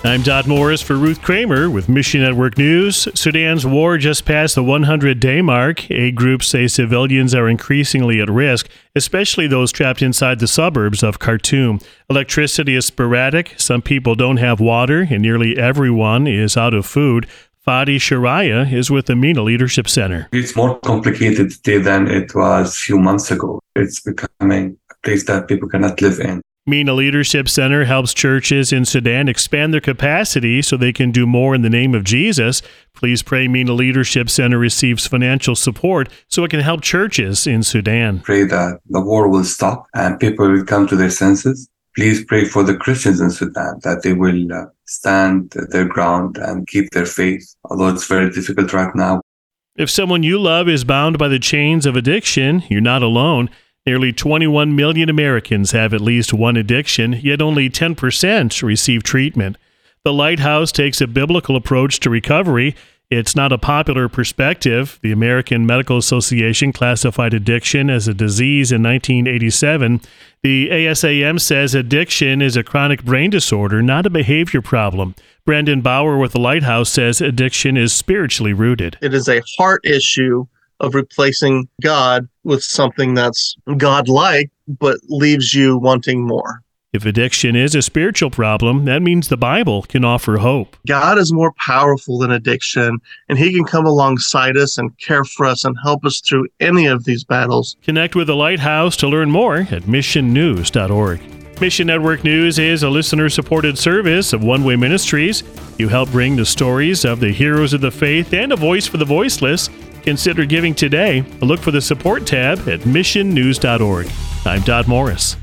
I'm Dot Morris for Ruth Kramer with Mission Network News. Sudan's war just passed the 100-day mark. Aid groups say civilians are increasingly at risk, especially those trapped inside the suburbs of Khartoum. Electricity is sporadic. Some people don't have water, and nearly everyone is out of food. Fadi Sharaya is with the MENA Leadership Center. It's more complicated today than it was a few months ago. It's becoming a place that people cannot live in. MENA Leadership Center helps churches in Sudan expand their capacity so they can do more in the name of Jesus. Please pray MENA Leadership Center receives financial support so it can help churches in Sudan. Pray that the war will stop and people will come to their senses. Please pray for the Christians in Sudan that they will stand their ground and keep their faith, although it's very difficult right now. If someone you love is bound by the chains of addiction, you're not alone. Nearly 21 million Americans have at least one addiction, yet only 10% receive treatment. The Lighthouse takes a biblical approach to recovery. It's not a popular perspective. The American Medical Association classified addiction as a disease in 1987. The ASAM says addiction is a chronic brain disorder, not a behavior problem. Brandon Bauer with the Lighthouse says addiction is spiritually rooted. It is a heart issue of replacing God with something that's God-like, but leaves you wanting more. If addiction is a spiritual problem, that means the Bible can offer hope. God is more powerful than addiction, and He can come alongside us and care for us and help us through any of these battles. Connect with the Lighthouse to learn more at missionnews.org. Mission Network News is a listener-supported service of One Way Ministries. You help bring the stories of the heroes of the faith and a voice for the voiceless. Consider giving today. Look for the support tab at missionnews.org. I'm Dot Morris.